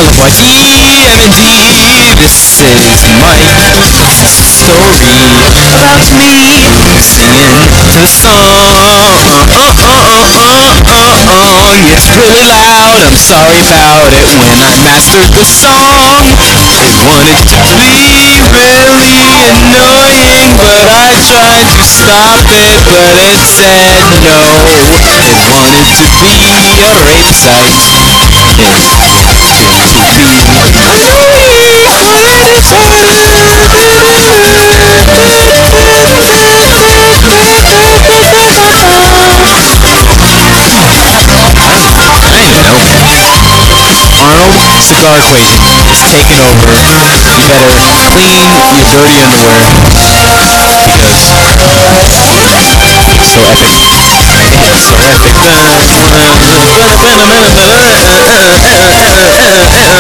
LYTMND. This is Mike. Story about me singing to the song. It's really loud. I'm sorry about it when I mastered the song. It wanted to be really annoying, but I tried to stop it, but it said no. It wanted to be a rape site. It wanted to be annoying, but it I don't even know, man. Arnold Cigar Equation is taking over. You better clean your dirty underwear because it's so epic. It's so epic.